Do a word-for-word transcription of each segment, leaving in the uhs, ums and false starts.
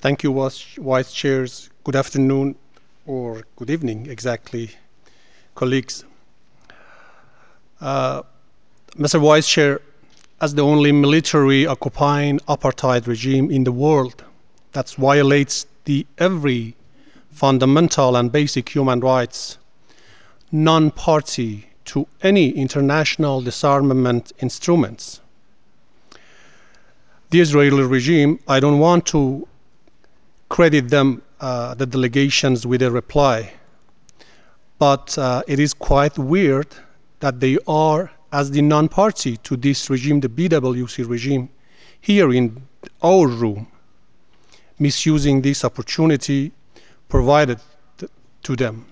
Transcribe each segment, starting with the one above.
Thank you, Vice Chairs. Good afternoon, or good evening, exactly, colleagues. Uh, Mister Vice Chair, as the only military occupying apartheid regime in the world that violates the every fundamental and basic human rights, non-party to any international disarmament instruments, the Israeli regime, I don't want to credit them, uh, the delegations, with a reply. But uh, it is quite weird that they are, as the non-party to this regime, the B W C regime, here in our room, misusing this opportunity provided to them.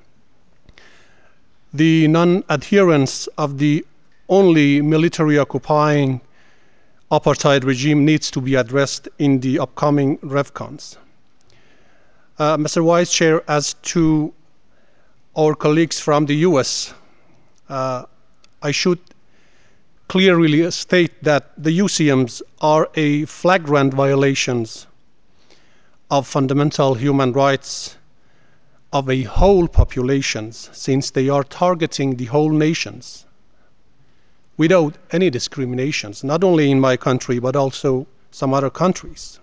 The non-adherence of the only military occupying apartheid regime needs to be addressed in the upcoming RevCons. Uh, Mister Vice Chair, as to our colleagues from the U S, uh, I should clearly state that the U C Ms are a flagrant violations of fundamental human rights of a whole populations, since they are targeting the whole nations without any discriminations, not only in my country, but also some other countries.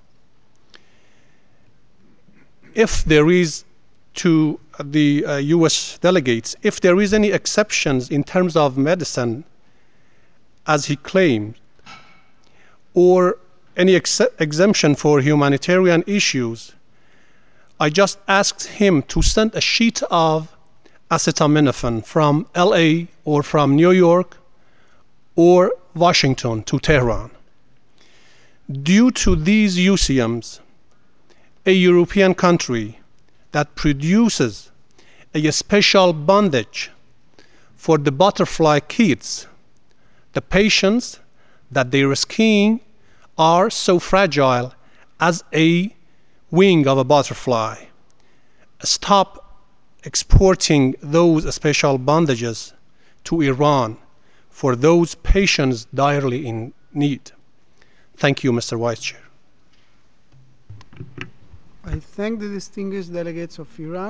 If there is, to the uh, U S delegates, if there is any exceptions in terms of medicine, as he claimed, or any ex exemption for humanitarian issues, I just asked him to send a sheet of acetaminophen from L A or from New York or Washington to Tehran. Due to these U C Ms, a European country that produces a special bandage for the butterfly kids, the patients that they are skiing are so fragile as a wing of a butterfly. Stop exporting those special bandages to Iran for those patients direly in need. Thank you, Mister Vice Chair. I thank the distinguished delegates of Iran.